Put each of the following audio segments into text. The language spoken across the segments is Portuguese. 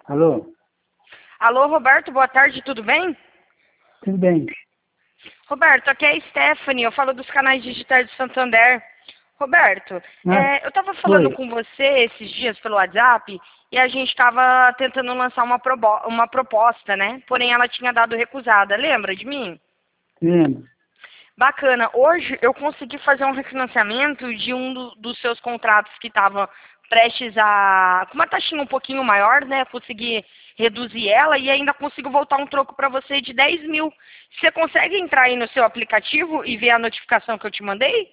Alô? Alô, Roberto, boa tarde, tudo bem? Tudo bem? Roberto, aqui é a Stephanie, eu falo dos canais digitais do Santander. Roberto, Ah, eu estava falando oi. com você esses dias pelo WhatsApp e a gente estava tentando lançar uma proposta, né? Porém, ela tinha dado recusada, lembra de mim? Lembro. Bacana. Hoje eu consegui fazer um refinanciamento de dos seus contratos que estava prestes a... com uma taxinha um pouquinho maior, né? Consegui reduzir ela e ainda consigo voltar um troco para você de 10 mil. Você consegue entrar aí no seu aplicativo e ver a notificação que eu te mandei?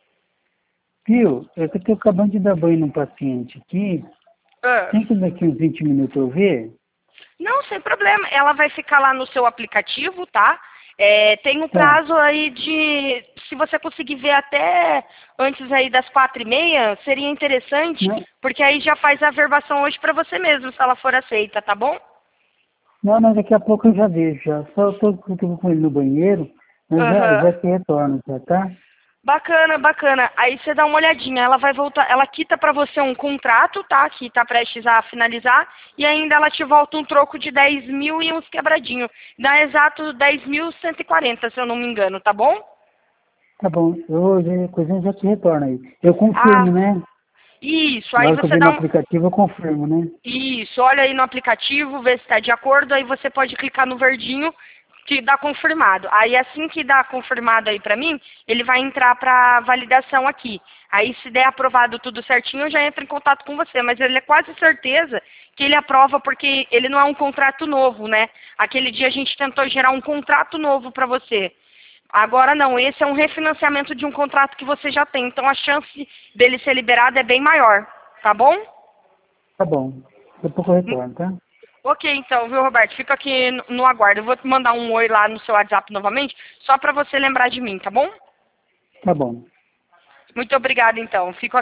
Viu? É que eu estou acabando de dar banho num paciente aqui. Ah. Tem que daqui uns 20 minutos eu ver? Não, sem problema. Ela vai ficar lá no seu aplicativo, tá? Tem um Tá. prazo aí de... Se você conseguir ver até antes aí das 4h30, seria interessante, Não, porque aí já faz a averbação hoje para você mesmo, se ela for aceita, tá bom? não, mas daqui a pouco eu já vejo. Já. Só estou com ele no banheiro, mas já Aham. te retorno, tá? Bacana, bacana. Aí você dá uma olhadinha, ela vai voltar, ela quita pra você um contrato, tá? Que tá prestes a finalizar, e ainda ela te volta um troco de 10 mil e uns quebradinhos. Dá exato 10.140, se eu não me engano, tá bom? Tá bom. Coisa eu já te retorno aí. Eu Ah, confirmo, né? isso, Na aí hora que eu você ver dá no um... aplicativo, eu confirmo, né? Isso, olha aí no aplicativo, vê se está de acordo, aí você pode clicar no verdinho que dá confirmado. Aí assim que dá confirmado aí pra mim, ele vai entrar para validação aqui. Aí se der aprovado tudo certinho, eu já entro em contato com você, mas ele é quase certeza que ele aprova porque ele não é um contrato novo, né? Aquele dia a gente tentou gerar um contrato novo para você. Agora não, esse é um refinanciamento de um contrato que você já tem, então a chance dele ser liberado é bem maior, tá bom? Tá bom. Daqui a pouco eu retorno, tá? Ok, então, viu, Roberto? Fica aqui no aguardo. Eu vou te mandar um oi lá no seu WhatsApp novamente, só para você lembrar de mim, tá bom? Tá bom. Muito obrigada, então. Fico